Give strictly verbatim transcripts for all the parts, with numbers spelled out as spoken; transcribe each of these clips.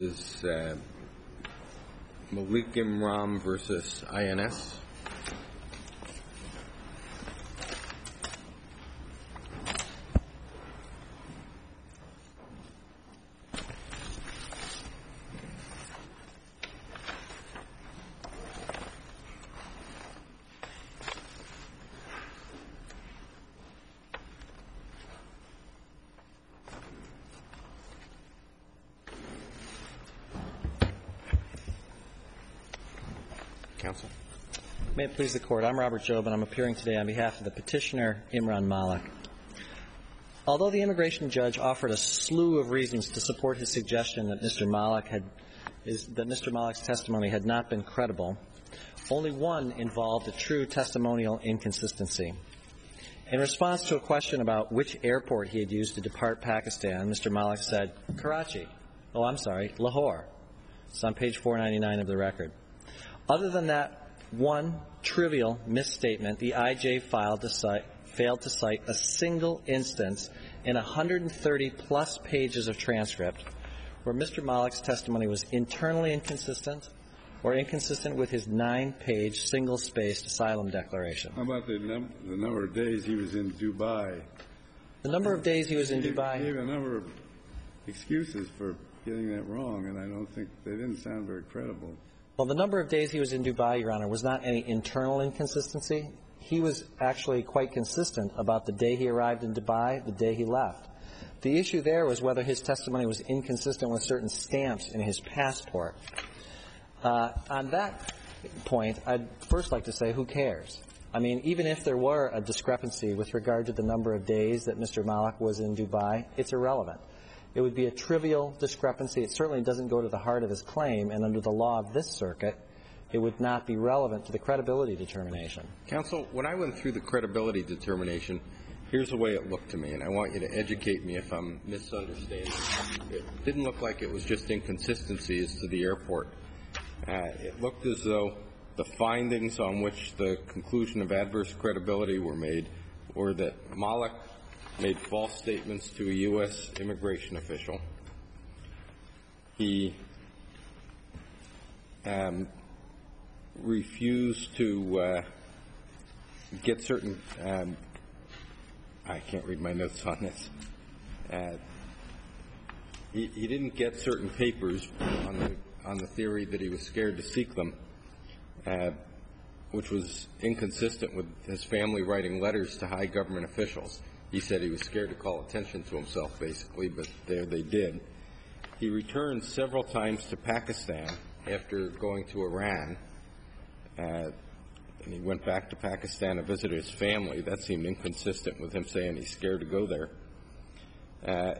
Is uh, Malik Imran versus I N S. Counsel. May it please the Court. I'm Robert Jobe, and I'm appearing today on behalf of the petitioner, Imran Malik. Although the immigration judge offered a slew of reasons to support his suggestion that Mister Malik had, is, that Mister Malik's testimony had not been credible, only one involved a true testimonial inconsistency. In response to a question about which airport he had used to depart Pakistan, Mister Malik said, Karachi. Oh, I'm sorry, Lahore. It's on page four ninety-nine of the record. Other than that one trivial misstatement, the I J filed to cite, failed to cite a single instance in one hundred thirty plus pages of transcript where Mister Malik's testimony was internally inconsistent or inconsistent with his nine-page, single-spaced asylum declaration. How about the, num- the number of days he was in Dubai? The number of days he was in he Dubai. He gave a number of excuses for getting that wrong, and I don't think they didn't sound very credible. Well, the number of days he was in Dubai, Your Honor, was not any internal inconsistency. He was actually quite consistent about the day he arrived in Dubai, the day he left. The issue there was whether his testimony was inconsistent with certain stamps in his passport. Uh, on that point, I'd first like to say, who cares? I mean, even if there were a discrepancy with regard to the number of days that Mister Malik was in Dubai, it's irrelevant. It would be a trivial discrepancy. It certainly doesn't go to the heart of his claim, and under the law of this circuit, it would not be relevant to the credibility determination. Counsel, when I went through the credibility determination, here's the way it looked to me, and I want you to educate me if I'm misunderstanding. It didn't look like it was just inconsistencies to the airport. Uh, it looked as though the findings on which the conclusion of adverse credibility were made were that Malik made false statements to a U S immigration official. He um, refused to uh, get certain um, I can't read my notes on this. Uh, he, he didn't get certain papers on the, on the theory that he was scared to seek them, uh, which was inconsistent with his family writing letters to high government officials. He said he was scared to call attention to himself, basically, but there they did. He returned several times to Pakistan after going to Iran, uh, and he went back to Pakistan to visit his family. That seemed inconsistent with him saying he's scared to go there. Uh,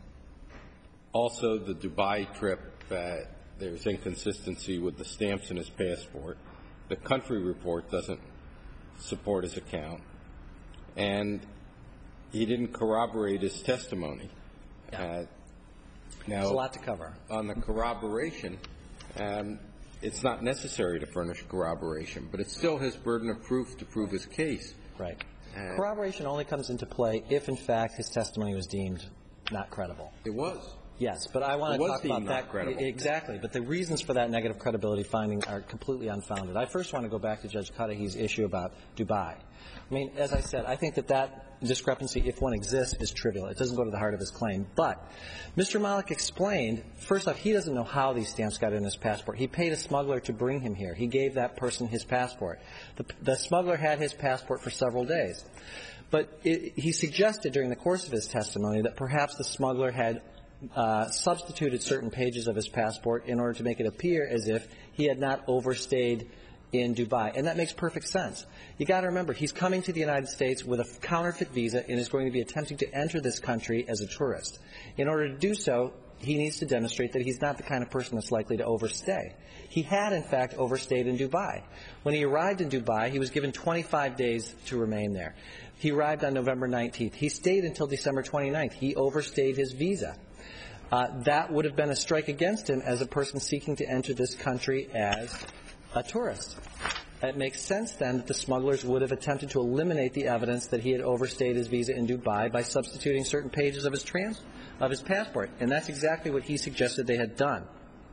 also, the Dubai trip, uh, there's inconsistency with the stamps in his passport. The country report doesn't support his account. And he didn't corroborate his testimony. Yeah. Uh, now, There's a lot to cover. On the corroboration, um, it's not necessary to furnish corroboration, but it's still his burden of proof to prove his case. Right. Uh, Corroboration only comes into play if, in fact, his testimony was deemed not credible. It was. Yes, but I want It to was talk deemed about not that. credible. Exactly, but the reasons for that negative credibility finding are completely unfounded. I first want to go back to Judge Cudahy's issue about Dubai. I mean, as I said, I think that that discrepancy, if one exists, is trivial. It doesn't go to the heart of his claim. But Mister Malik explained, first off, he doesn't know how these stamps got in his passport. He paid a smuggler to bring him here. He gave that person his passport. The, the smuggler had his passport for several days. But it, he suggested during the course of his testimony that perhaps the smuggler had Uh, substituted certain pages of his passport in order to make it appear as if he had not overstayed in Dubai. And that makes perfect sense. You got to remember, he's coming to the United States with a counterfeit visa and is going to be attempting to enter this country as a tourist. In order to do so, he needs to demonstrate that he's not the kind of person that's likely to overstay. He had, in fact, overstayed in Dubai. When he arrived in Dubai, he was given twenty-five days to remain there. He arrived on November nineteenth. He stayed until December twenty-ninth. He overstayed his visa. Uh, that would have been a strike against him as a person seeking to enter this country as a tourist. It makes sense, then, that the smugglers would have attempted to eliminate the evidence that he had overstayed his visa in Dubai by substituting certain pages of his trans of his passport. And that's exactly what he suggested they had done.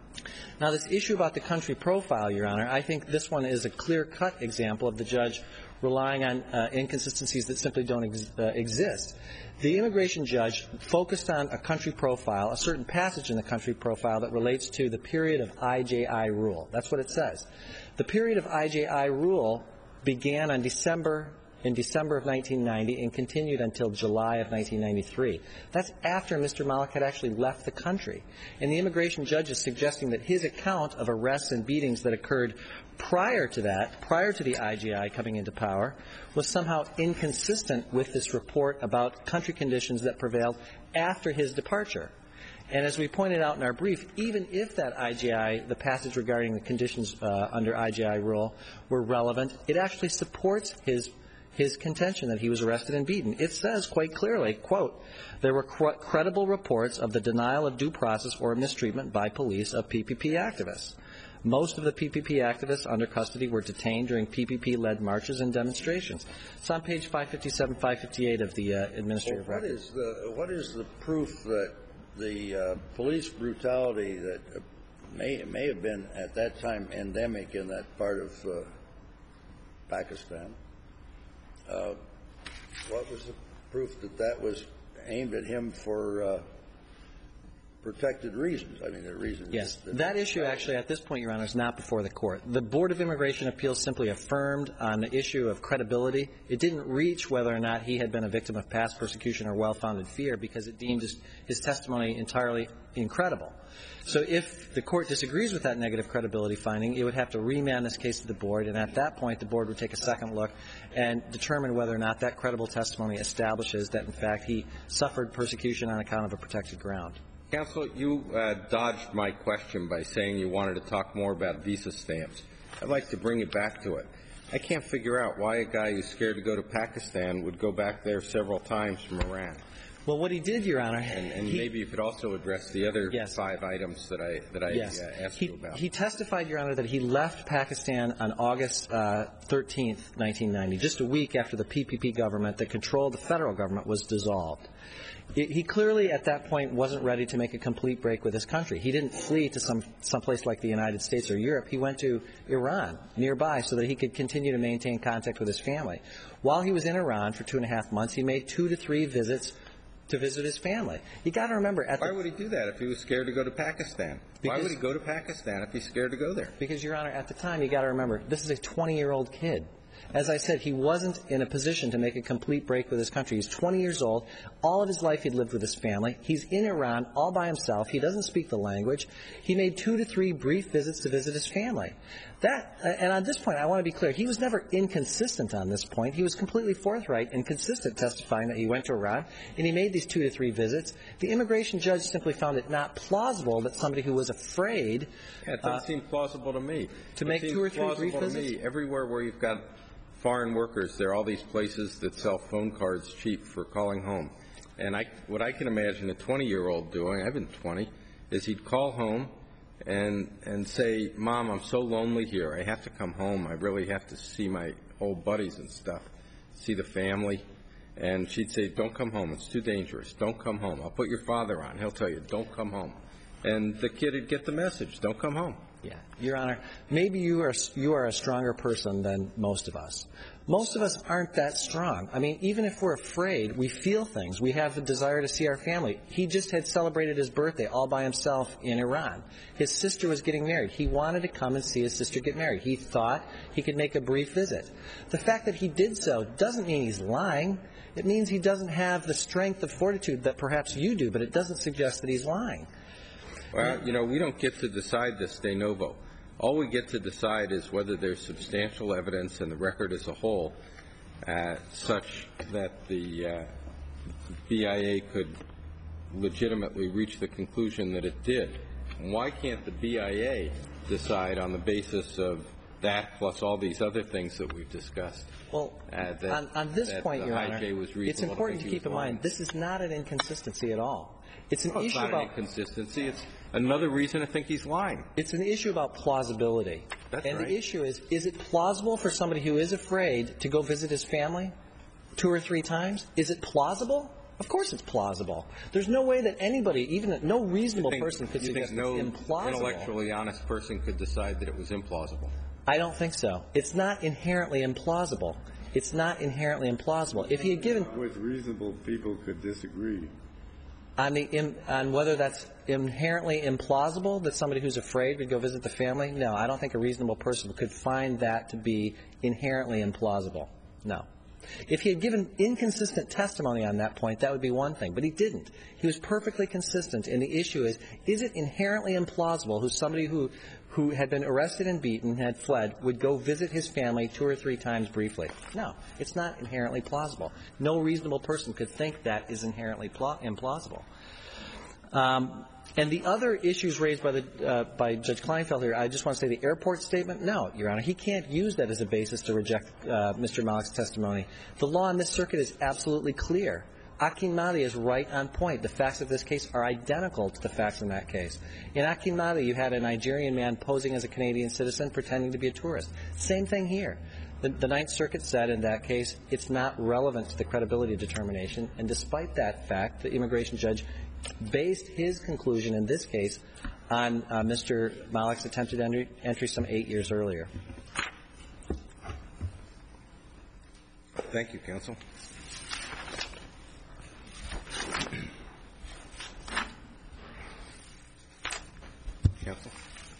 Now, this issue about the country profile, Your Honor, I think this one is a clear-cut example of the judge relying on uh, inconsistencies that simply don't ex uh, exist. The immigration judge focused on a country profile, a certain passage in the country profile that relates to the period of I J I rule. That's what it says. The period of I J I rule began on December in December of nineteen ninety and continued until July of nineteen ninety-three. That's after Mister Malik had actually left the country. And the immigration judge is suggesting that his account of arrests and beatings that occurred prior to that, prior to the I J I coming into power, was somehow inconsistent with this report about country conditions that prevailed after his departure. And as we pointed out in our brief, even if that I J I, the passage regarding the conditions uh, under I J I rule, were relevant, it actually supports his his contention that he was arrested and beaten. It says quite clearly, quote, there were cr credible reports of the denial of due process or mistreatment by police of P P P activists. Most of the P P P activists under custody were detained during P P P-led marches and demonstrations. It's on page five fifty-seven, five fifty-eight of the uh, administrative well, what record. Is the, what is the proof that the uh, police brutality that uh, may, may have been at that time endemic in that part of uh, Pakistan, uh, what was the proof that that was aimed at him for uh, protected reasons? I mean, the reasons. Yes. That, that issue actually at this point, Your Honor, is not before the court. The Board of Immigration Appeals simply affirmed on the issue of credibility. It didn't reach whether or not he had been a victim of past persecution or well-founded fear because it deemed his, his testimony entirely incredible. So if the court disagrees with that negative credibility finding, it would have to remand this case to the board, and at that point the board would take a second look and determine whether or not that credible testimony establishes that, in fact, he suffered persecution on account of a protected ground. Counsel, you uh, dodged my question by saying you wanted to talk more about visa stamps. I'd like to bring it back to it. I can't figure out why a guy who's scared to go to Pakistan would go back there several times from Iran. Well, what he did, Your Honor, and, and he, maybe you could also address the other yes. five items that I that I yes. uh, asked he, you about. He testified, Your Honor, that he left Pakistan on August uh, thirteenth, nineteen ninety, just a week after the P P P government that controlled the federal government was dissolved. It, he clearly, at that point, wasn't ready to make a complete break with his country. He didn't flee to some someplace like the United States or Europe. He went to Iran, nearby, so that he could continue to maintain contact with his family. While he was in Iran for two and a half months, he made two to three visits to visit his family. You got to remember, at why the, would he do that if he was scared to go to Pakistan? Because, why would he go to Pakistan if he's scared to go there? Because, Your Honor, at the time, you got to remember, this is a twenty-year-old kid. As I said, he wasn't in a position to make a complete break with his country. He's twenty years old. All of his life he'd lived with his family. He's in Iran all by himself. He doesn't speak the language. He made two to three brief visits to visit his family. That, and on this point, I want to be clear, he was never inconsistent on this point. He was completely forthright and consistent, testifying that he went to Iran, and he made these two to three visits. The immigration judge simply found it not plausible that somebody who was afraid yeah, it doesn't uh, seem plausible to me. to it make seems two or three brief plausible visits. to me. Everywhere where you've got foreign workers, there are all these places that sell phone cards cheap for calling home. And I, what I can imagine a twenty-year-old doing, I've been twenty, is he'd call home and and say, Mom, I'm so lonely here. I have to come home. I really have to see my old buddies and stuff, see the family. And she'd say, don't come home. It's too dangerous. Don't come home. I'll put your father on. He'll tell you, don't come home. And the kid would get the message, don't come home. Yeah, Your Honor, maybe you are you are a stronger person than most of us. Most of us aren't that strong. I mean, even if we're afraid, we feel things. We have a desire to see our family. He just had celebrated his birthday all by himself in Iran. His sister was getting married. He wanted to come and see his sister get married. He thought he could make a brief visit. The fact that he did so doesn't mean he's lying. It means he doesn't have the strength of fortitude that perhaps you do, but it doesn't suggest that he's lying. Well, you know, we don't get to decide this de novo. All we get to decide is whether there's substantial evidence in the record as a whole uh, such that the uh, B I A could legitimately reach the conclusion that it did. Why can't the B I A decide on the basis of that plus all these other things that we've discussed? Well, uh, that, on, on this that point, Your Honor, it's important to keep in mind this is not an inconsistency at all. It's an well, it's issue not about an inconsistency. It's another reason to think he's lying. It's an issue about plausibility. That's and right. the issue is, is it plausible for somebody who is afraid to go visit his family two or three times? Is it plausible? Of course it's plausible. There's no way that anybody, even no reasonable think, person could you suggest think no it's implausible. intellectually honest person could decide that it was implausible? I don't think so. It's not inherently implausible. It's not inherently implausible. If he had given... With reasonable people could disagree. On, the, on whether that's inherently implausible, that somebody who's afraid would go visit the family, no, I don't think a reasonable person could find that to be inherently implausible. No. If he had given inconsistent testimony on that point, that would be one thing. But he didn't. He was perfectly consistent. And the issue is, is it inherently implausible who somebody who, who had been arrested and beaten, had fled, would go visit his family two or three times briefly? No. It's not inherently plausible. No reasonable person could think that is inherently pla- implausible. Um, and the other issues raised by the uh, by Judge Kleinfeld here, I just want to say the airport statement, no, Your Honor. He can't use that as a basis to reject uh, Mister Malik's testimony. The law in this circuit is absolutely clear. Akin Madi is right on point. The facts of this case are identical to the facts in that case. In Akin Madi, you had a Nigerian man posing as a Canadian citizen pretending to be a tourist. Same thing here. The, the Ninth Circuit said in that case it's not relevant to the credibility determination, and despite that fact, the immigration judge based his conclusion in this case on uh, Mister Malik's attempted entry, entry some eight years earlier. Thank you, counsel. Counsel.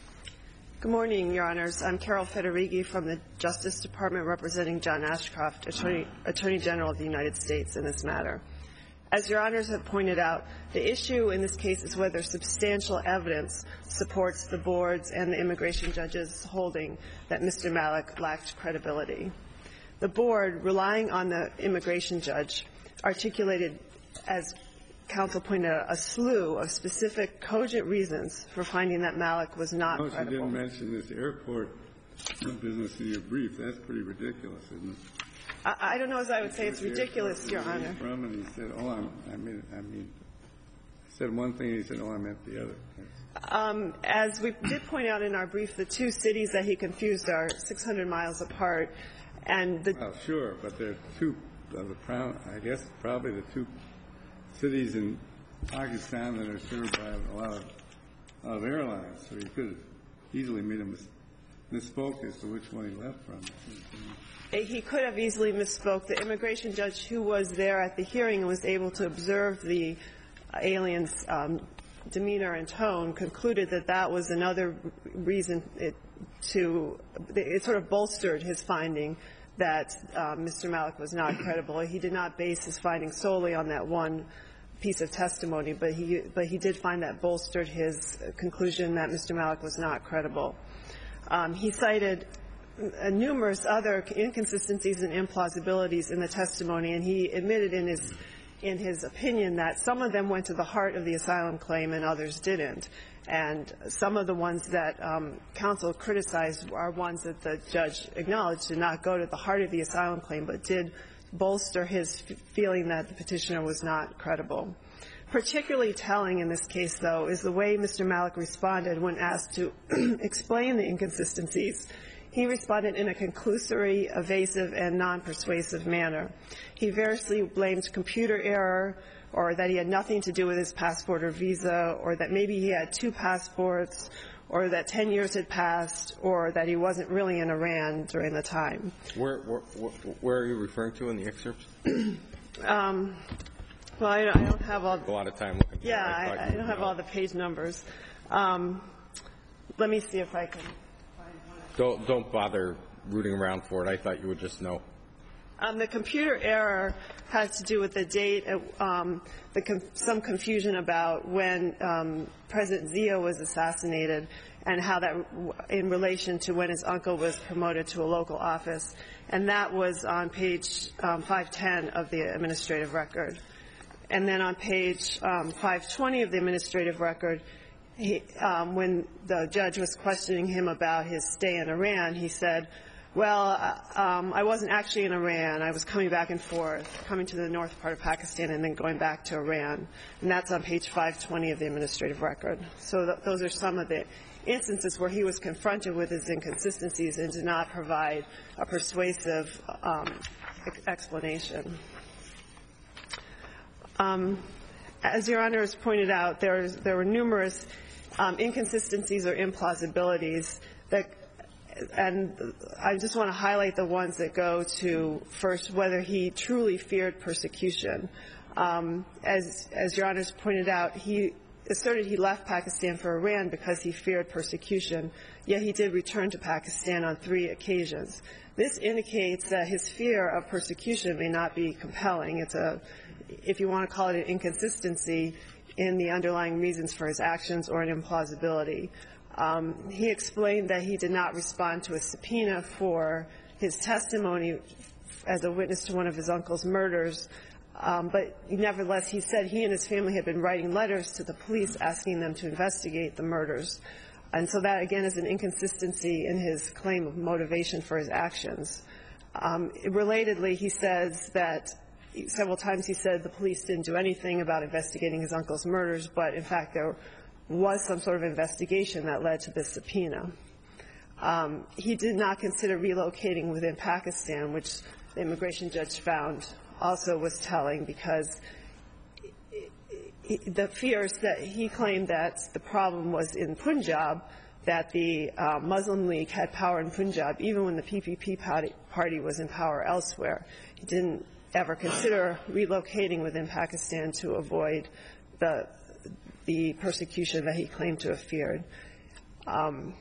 Good morning, Your Honors. I'm Carol Federighi from the Justice Department representing John Ashcroft, Attorney, Attorney General of the United States in this matter. As Your Honors have pointed out, the issue in this case is whether substantial evidence supports the board's and the immigration judge's holding that Mister Malik lacked credibility. The board, relying on the immigration judge, articulated, as counsel pointed out, a slew of specific cogent reasons for finding that Malik was not Notice credible. you didn't mention this airport business in your brief. That's pretty ridiculous, isn't it? I, I don't know as I would say it's ridiculous, Your Honor. From and he said, "Oh, I'm, I mean, I mean." He said one thing, and he said, "Oh, I meant the other." Um, as we did point out in our brief, the two cities that he confused are six hundred miles apart, and the. Well, sure, but they're two of the proud. I guess probably the two cities in Pakistan that are served by a lot of, a lot of airlines. So he could have easily made a mis- misspoke as to which one he left from. He could have easily misspoke. The immigration judge who was there at the hearing and was able to observe the alien's um, demeanor and tone concluded that that was another reason it to it sort of bolstered his finding that uh, Mister Malik was not credible. He did not base his finding solely on that one piece of testimony, but he but he did find that bolstered his conclusion that Mister Malik was not credible. Um, he cited Uh, numerous other inconsistencies and implausibilities in the testimony, and he admitted in his in his opinion that some of them went to the heart of the asylum claim and others didn't. And some of the ones that um, counsel criticized are ones that the judge acknowledged did not go to the heart of the asylum claim, but did bolster his f- feeling that the petitioner was not credible. Particularly telling in this case, though, is the way Mister Malik responded when asked to explain the inconsistencies. He responded in a conclusory, evasive, and non-persuasive manner. He variously blamed computer error, or that he had nothing to do with his passport or visa, or that maybe he had two passports, or that ten years had passed, or that he wasn't really in Iran during the time. Where, where, where are you referring to in the excerpts? um, well, I don't, I don't have all. A lot of time looking. For yeah, it. I, I, I don't have know. all the page numbers. Um, let me see if I can. Don't don't bother rooting around for it. I thought you would just know. Um, the computer error had to do with the date, um, the com- some confusion about when um, President Zia was assassinated and how that, in relation to when his uncle was promoted to a local office. And that was on page um, five ten of the administrative record. And then on page um, five twenty of the administrative record, He, um, when the judge was questioning him about his stay in Iran, he said, well, uh, um, I wasn't actually in Iran. I was coming back and forth, coming to the north part of Pakistan and then going back to Iran. And that's on page five twenty of the administrative record. So th- those are some of the instances where he was confronted with his inconsistencies and did not provide a persuasive um, ex- explanation. Um, as Your Honor has pointed out, there, is, there were numerous um, inconsistencies or implausibilities that, and I just want to highlight the ones that go to, first, whether he truly feared persecution. Um, as, as Your Honor has pointed out, he asserted he left Pakistan for Iran because he feared persecution, yet he did return to Pakistan on three occasions. This indicates that his fear of persecution may not be compelling. It's a, if you want to call it an inconsistency in the underlying reasons for his actions or an implausibility. Um, he explained that he did not respond to a subpoena for his testimony as a witness to one of his uncle's murders, um, but nevertheless, he said he and his family had been writing letters to the police asking them to investigate the murders. And so that, again, is an inconsistency in his claim of motivation for his actions. Um, relatedly, he says that several times he said the police didn't do anything about investigating his uncle's murders, but in fact there was some sort of investigation that led to this subpoena. Um, he did not consider relocating within Pakistan, which the immigration judge found also was telling, because the fears that he claimed that the problem was in Punjab, that the uh, Muslim League had power in Punjab, even when the P P P party, party was in power elsewhere. He didn't ever consider relocating within Pakistan to avoid the the persecution that he claimed to have feared. Um,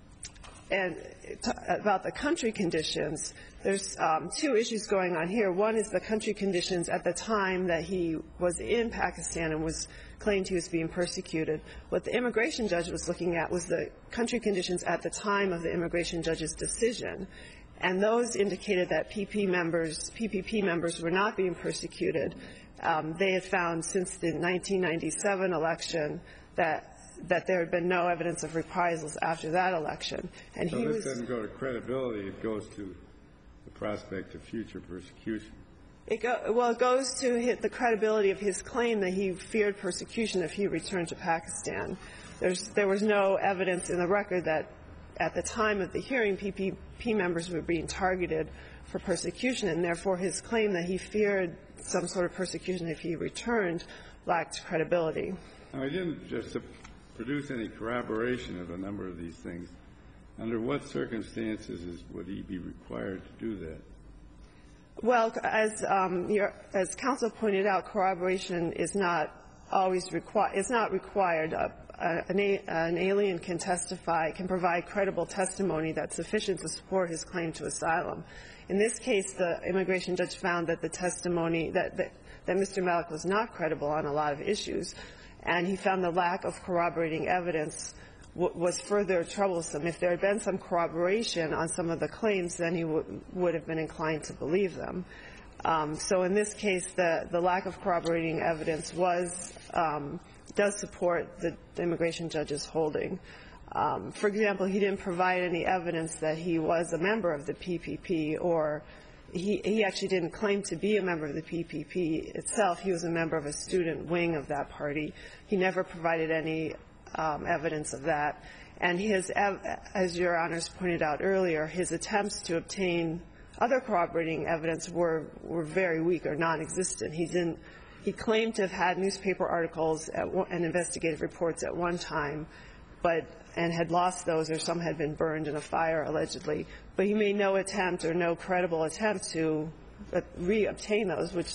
and t- about the country conditions, there's um, two issues going on here. One is the country conditions at the time that he was in Pakistan and was claimed he was being persecuted. What the immigration judge was looking at was the country conditions at the time of the immigration judge's decision. And those indicated that P P members, P P P members were not being persecuted. Um, they had found since the nineteen ninety-seven election that that there had been no evidence of reprisals after that election. And so he this was, doesn't go to credibility. It goes to the prospect of future persecution. It go, well, it goes to hit the credibility of his claim that he feared persecution if he returned to Pakistan. There's, there was no evidence in the record that at the time of the hearing, P P P members were being targeted for persecution, and therefore his claim that he feared some sort of persecution if he returned lacked credibility. Now, he didn't just produce any corroboration of a number of these things. Under what circumstances is, would he be required to do that? Well, as um, your, as counsel pointed out, corroboration is not always required. It's not required. Uh, an, a, an alien can testify, can provide credible testimony that's sufficient to support his claim to asylum. In this case, the immigration judge found that the testimony that, that, that Mister Malik was not credible on a lot of issues, and he found the lack of corroborating evidence w- was further troublesome. If there had been some corroboration on some of the claims, then he w- would have been inclined to believe them. Um, so in this case, the, the lack of corroborating evidence was um, does support the, the immigration judge's holding. Um, for example, he didn't provide any evidence that he was a member of the P P P, or he, he actually didn't claim to be a member of the P P P itself. He was a member of a student wing of that party. He never provided any um, evidence of that. And his, as Your Honors pointed out earlier, his attempts to obtain other corroborating evidence were, were very weak or non-existent. He didn't. He claimed to have had newspaper articles at one, and investigative reports at one time, but and had lost those, or some had been burned in a fire, allegedly. But he made no attempt or no credible attempt to uh, re-obtain those, which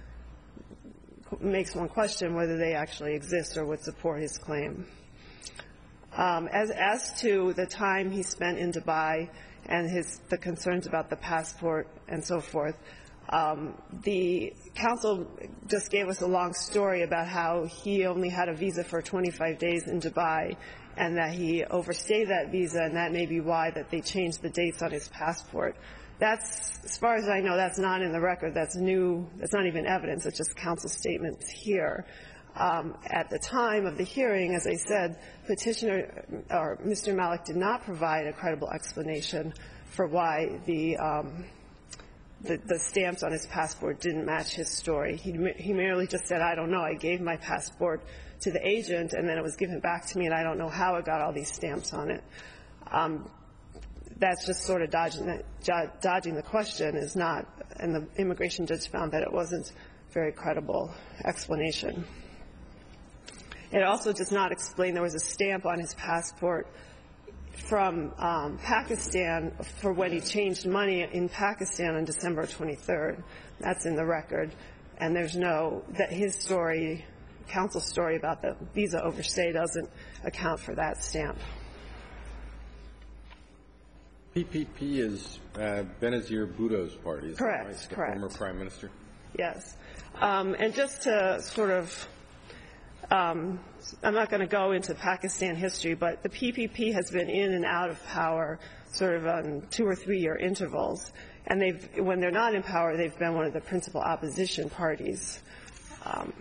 makes one question whether they actually exist or would support his claim. Um, as, as to the time he spent in Dubai and his, the concerns about the passport and so forth, um, the counsel just gave us a long story about how he only had a visa for twenty-five days in Dubai, and that he overstayed that visa, and that may be why that they changed the dates on his passport. That's, as far as I know, that's not in the record. That's new. That's not even evidence. It's just counsel statements here. Um, at the time of the hearing, as I said, petitioner or Mister Malik did not provide a credible explanation for why the um, the, the stamps on his passport didn't match his story. He, he merely just said, "I don't know. I gave my passport to the agent, and then it was given back to me, and I don't know how it got all these stamps on it." Um, that's just sort of dodging the, dodging the question is not, and the immigration judge found that it wasn't very credible explanation. It also does not explain there was a stamp on his passport from um, Pakistan for when he changed money in Pakistan on December twenty-third. That's in the record. And there's no, that his story, counsel's story about the visa overstay doesn't account for that stamp. P P P is uh, Benazir Bhutto's party, is that Correct, right? The correct. former prime minister. Yes. Um, and just to sort of, um, I'm not going to go into Pakistan history, but the P P P has been in and out of power sort of on two or three year intervals. And they've, when they're not in power, they've been one of the principal opposition parties. Um,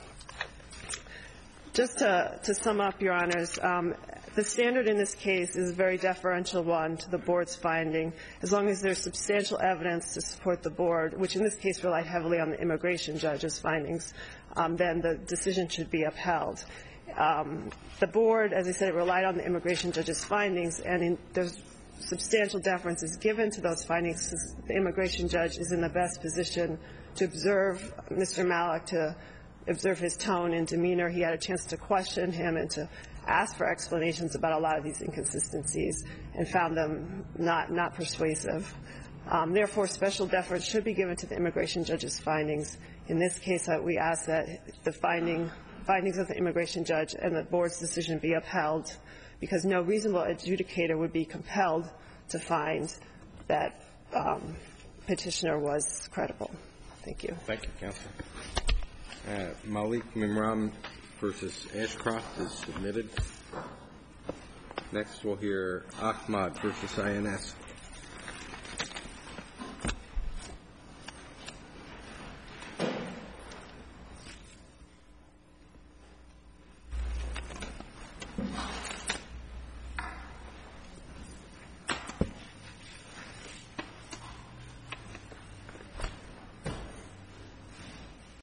just to, to sum up, Your Honors, um, the standard in this case is a very deferential one to the board's finding. As long as there's substantial evidence to support the board, which in this case relied heavily on the immigration judge's findings, um, then the decision should be upheld. Um, the board, as I said, it relied on the immigration judge's findings, and in, there's substantial deference is given to those findings. The immigration judge is in the best position to observe Mister Malik, to observe his tone and demeanor. He had a chance to question him and to ask for explanations about a lot of these inconsistencies and found them not, not persuasive. Um, therefore, special deference should be given to the immigration judge's findings. In this case, uh, we ask that the finding, findings of the immigration judge and the board's decision be upheld, because no reasonable adjudicator would be compelled to find that um, petitioner was credible. Thank you. Thank you, counsel. Uh, Malik Mimram versus Ashcroft is submitted. Next, we'll hear Ahmad versus I N S.